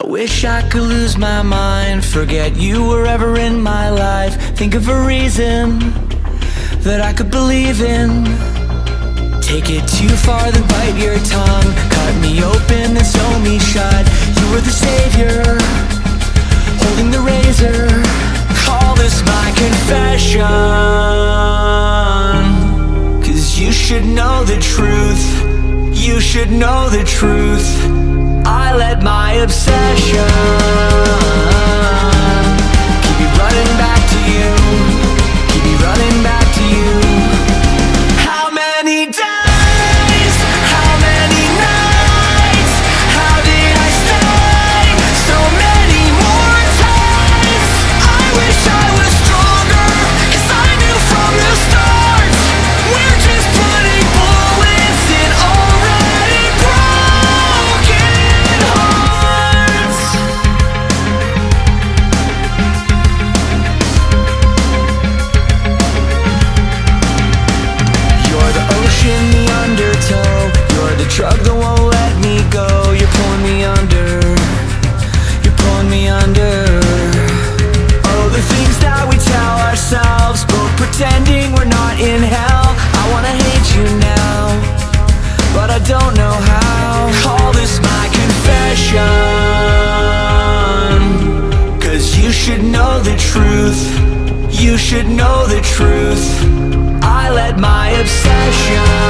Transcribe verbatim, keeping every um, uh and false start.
I wish I could lose my mind, forget you were ever in my life. Think of a reason that I could believe in. Take it too far, then bite your tongue. Cut me open, then sew me shut. You were the savior, holding the razor. Call this my confession, 'cause you should know the truth. You should know the truth. I let my obsession keep me running back to you. Keep me running back to you. How many days? How many nights? How did I stay so many more times? I wish I was stronger, 'cause I knew from the start we're just putting bullets in already broken hearts. You're the ocean, the undertow. You're the drug that won't let me go. You're pulling me under. You're pulling me under. Oh, the things that we tell ourselves, both pretending we're not in hell. I wanna hate you now, but I don't know how. Call this my confession, 'cause you should know the truth. You should know the truth. I let my obsession